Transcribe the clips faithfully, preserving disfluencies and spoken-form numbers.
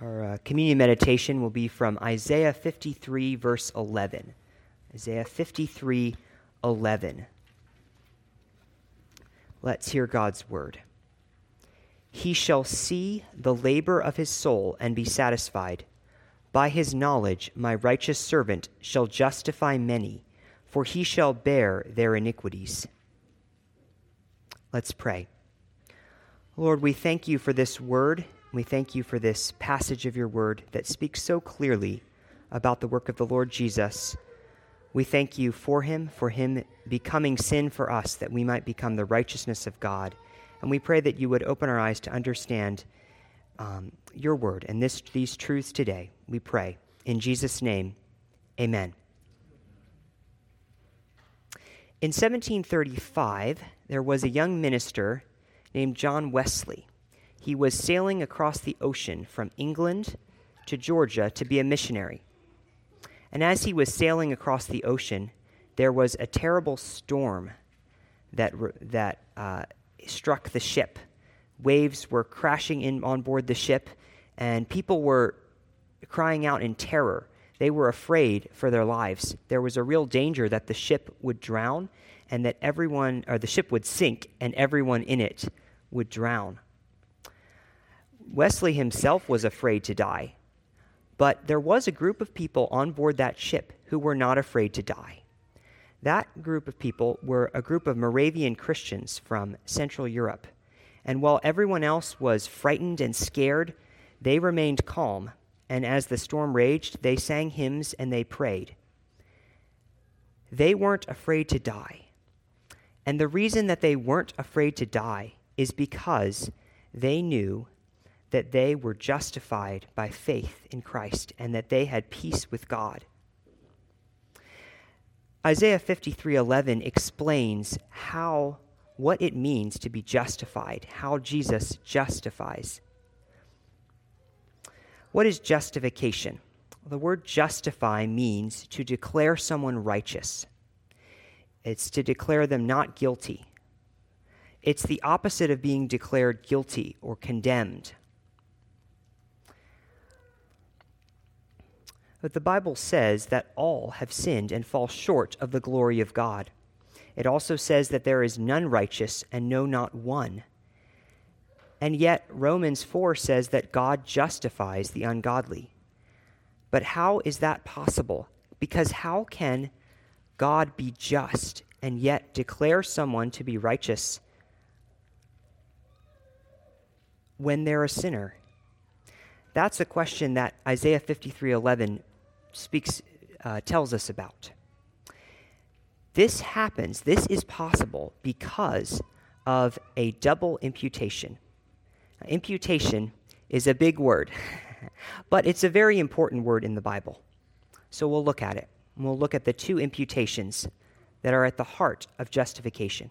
Our uh, communion meditation will be from Isaiah fifty-three, verse eleven. Isaiah fifty-three, eleven. Let's hear God's word. He shall see the labor of his soul and be satisfied. By his knowledge my righteous servant shall justify many, for he shall bear their iniquities. Let's pray. Lord, we thank you for this word. We thank you for this passage of your word that speaks so clearly about the work of the Lord Jesus. We thank you for him, for him becoming sin for us, that we might become the righteousness of God. And we pray that you would open our eyes to understand um, your word and this, these truths today. We pray. In Jesus' name, amen. In seventeen thirty-five, there was a young minister named John Wesley. He was sailing across the ocean from England to Georgia to be a missionary. And as he was sailing across the ocean, there was a terrible storm that that uh, struck the ship. Waves were crashing in on board the ship, and people were crying out in terror. They were afraid for their lives. There was a real danger that the ship would drown, and that everyone, or the ship would sink, and everyone in it would drown. Wesley himself was afraid to die, but there was a group of people on board that ship who were not afraid to die. That group of people were a group of Moravian Christians from Central Europe, and while everyone else was frightened and scared, they remained calm, and as the storm raged, they sang hymns and they prayed. They weren't afraid to die, and the reason that they weren't afraid to die is because they knew that they were justified by faith in Christ and that they had peace with God. Isaiah fifty-three eleven explains how what it means to be justified, how Jesus justifies. What is justification? The word justify means to declare someone righteous. It's to declare them not guilty. It's the opposite of being declared guilty or condemned. But the Bible says that all have sinned and fall short of the glory of God. It also says that there is none righteous and no, not one. And yet Romans four says that God justifies the ungodly. But how is that possible? Because how can God be just and yet declare someone to be righteous when they're a sinner? That's a question that Isaiah fifty-three eleven speaks, uh, tells us about. This happens, this is possible because of a double imputation. Now, imputation is a big word, but it's a very important word in the Bible. So we'll look at it. And we'll look at the two imputations that are at the heart of justification.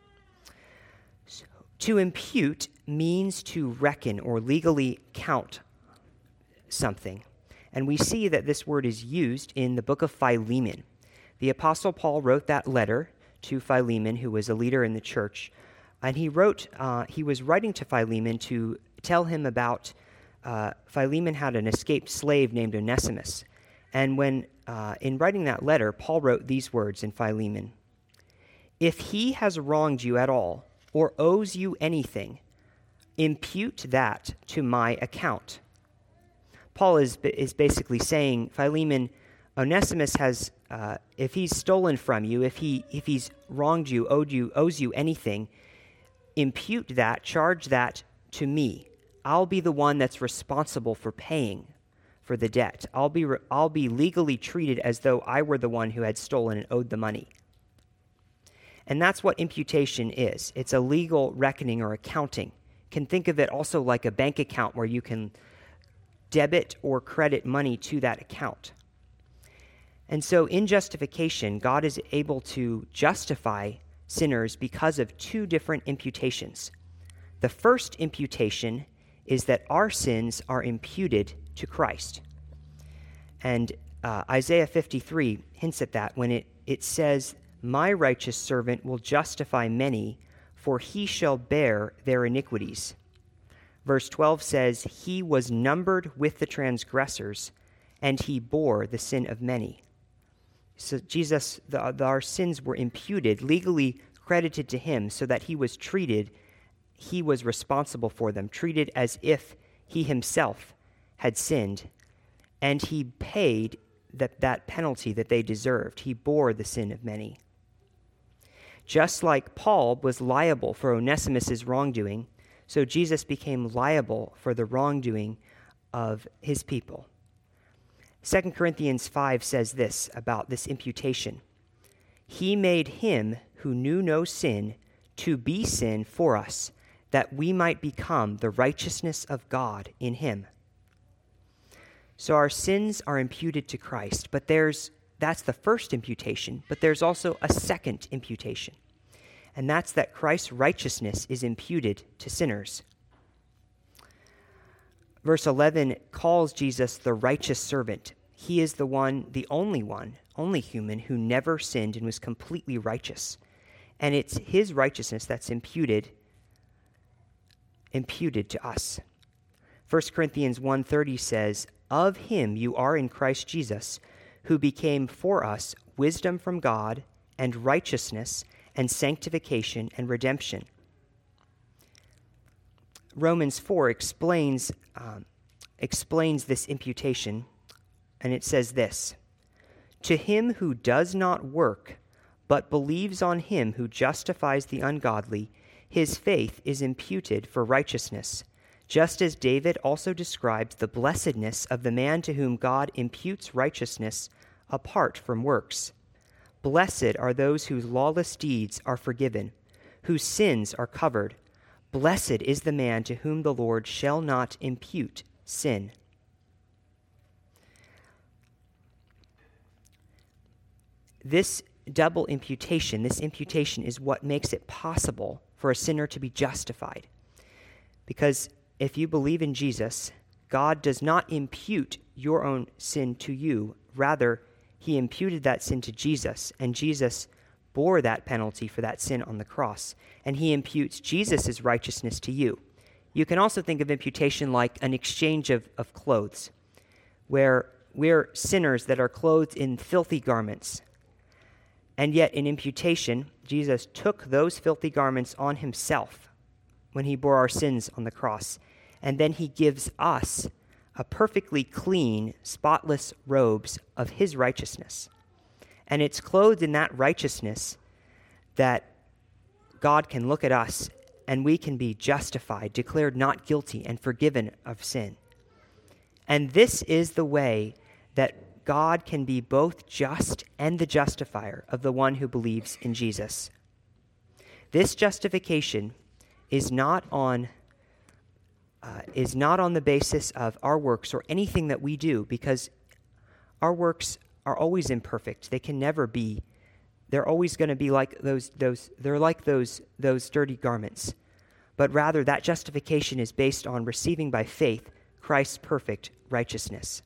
So, to impute means to reckon or legally count something. And we see that this word is used in the book of Philemon. The Apostle Paul wrote that letter to Philemon, who was a leader in the church, and he wrote, uh, he was writing to Philemon to tell him about, uh, Philemon had an escaped slave named Onesimus. And when, uh, in writing that letter, Paul wrote these words in Philemon: "If he has wronged you at all, or owes you anything, impute that to my account." Paul is is basically saying, Philemon, Onesimus has, uh, if he's stolen from you, if he if he's wronged you, owed you, owes you anything, impute that, charge that to me. I'll be the one that's responsible for paying for the debt. I'll be re- I'll be legally treated as though I were the one who had stolen and owed the money. And that's what imputation is. It's a legal reckoning or accounting. You can think of it also like a bank account where you can debit or credit money to that account. And so in justification, God is able to justify sinners because of two different imputations. The first imputation is that our sins are imputed to Christ. And uh, Isaiah fifty-three hints at that when it, it says, "My righteous servant will justify many, for he shall bear their iniquities." Verse twelve says, he was numbered with the transgressors, and he bore the sin of many. So Jesus, the, the, our sins were imputed, legally credited to him, so that he was treated, he was responsible for them, treated as if he himself had sinned. And he paid that, that penalty that they deserved. He bore the sin of many. Just like Paul was liable for Onesimus' wrongdoing, so Jesus became liable for the wrongdoing of his people. Second Corinthians five says this about this imputation. He made him who knew no sin to be sin for us, that we might become the righteousness of God in him. So our sins are imputed to Christ, but there's that's the first imputation, but there's also a second imputation. And that's that Christ's righteousness is imputed to sinners. Verse eleven calls Jesus the righteous servant. He is the one, the only one, only human who never sinned and was completely righteous. And it's his righteousness that's imputed, imputed to us. First Corinthians one thirty says, of him you are in Christ Jesus, who became for us wisdom from God and righteousness and sanctification and redemption. Romans four explains, um, explains this imputation, and it says this, to him who does not work, but believes on him who justifies the ungodly, his faith is imputed for righteousness, just as David also describes the blessedness of the man to whom God imputes righteousness apart from works. Blessed are those whose lawless deeds are forgiven, whose sins are covered. Blessed is the man to whom the Lord shall not impute sin. This double imputation, this imputation is what makes it possible for a sinner to be justified. Because if you believe in Jesus, God does not impute your own sin to you. Rather, he imputed that sin to Jesus, and Jesus bore that penalty for that sin on the cross, and he imputes Jesus' righteousness to you. You can also think of imputation like an exchange of, of clothes, where we're sinners that are clothed in filthy garments. And yet in imputation, Jesus took those filthy garments on himself when he bore our sins on the cross, and then he gives us a perfectly clean, spotless robes of his righteousness. And it's clothed in that righteousness that God can look at us and we can be justified, declared not guilty, and forgiven of sin. And this is the way that God can be both just and the justifier of the one who believes in Jesus. This justification is not on Uh, is not on the basis of our works or anything that we do, because our works are always imperfect. They can never be. They're always going to be like those those they're like those those dirty garments. But rather that justification is based on receiving by faith Christ's perfect righteousness.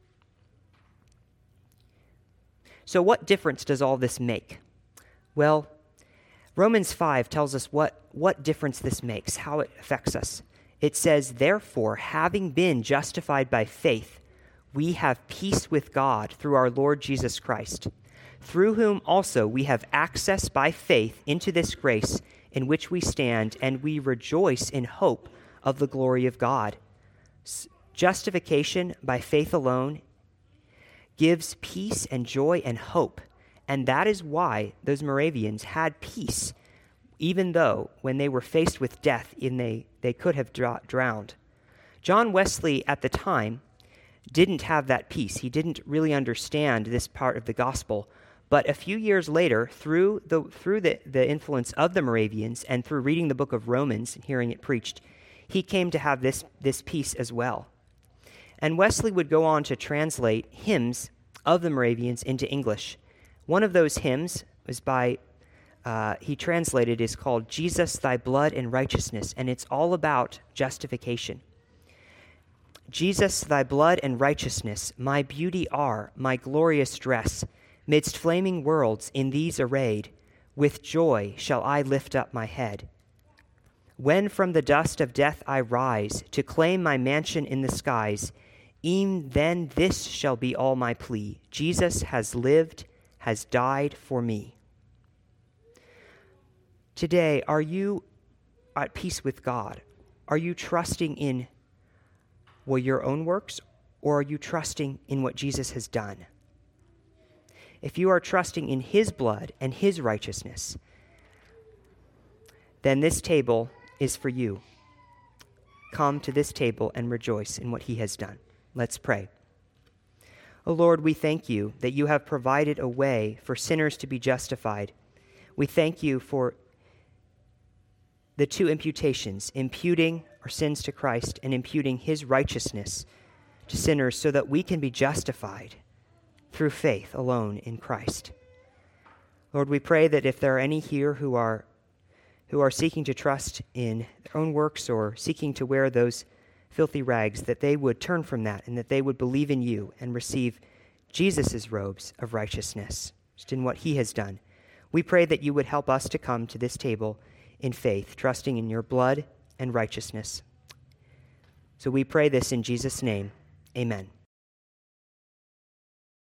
So what difference does all this make? Well, Romans five tells us what what difference this makes, how it affects us. It says, therefore, having been justified by faith, we have peace with God through our Lord Jesus Christ, through whom also we have access by faith into this grace in which we stand, and we rejoice in hope of the glory of God. Justification by faith alone gives peace and joy and hope, and that is why those Moravians had peace, even though when they were faced with death, in they, they could have dr- drowned. John Wesley at the time didn't have that peace. He didn't really understand this part of the gospel. But a few years later, through the through the, the influence of the Moravians and through reading the book of Romans and hearing it preached, he came to have this, this peace as well. And Wesley would go on to translate hymns of the Moravians into English. One of those hymns was by Uh, he translated is called Jesus, Thy Blood and Righteousness, and it's all about justification. Jesus, Thy blood and righteousness, my beauty are, my glorious dress, midst flaming worlds in these arrayed, with joy shall I lift up my head. When from the dust of death I rise to claim my mansion in the skies, e'en then this shall be all my plea: Jesus has lived, has died for me. Today, are you at peace with God? Are you trusting in, well, your own works, or are you trusting in what Jesus has done? If you are trusting in his blood and his righteousness, then this table is for you. Come to this table and rejoice in what he has done. Let's pray. O Lord, we thank you that you have provided a way for sinners to be justified. We thank you for the two imputations, imputing our sins to Christ and imputing his righteousness to sinners so that we can be justified through faith alone in Christ. Lord, we pray that if there are any here who are who are seeking to trust in their own works or seeking to wear those filthy rags, that they would turn from that and that they would believe in you and receive Jesus' robes of righteousness, just in what he has done. We pray that you would help us to come to this table in faith, trusting in your blood and righteousness. So we pray this in Jesus' name. Amen.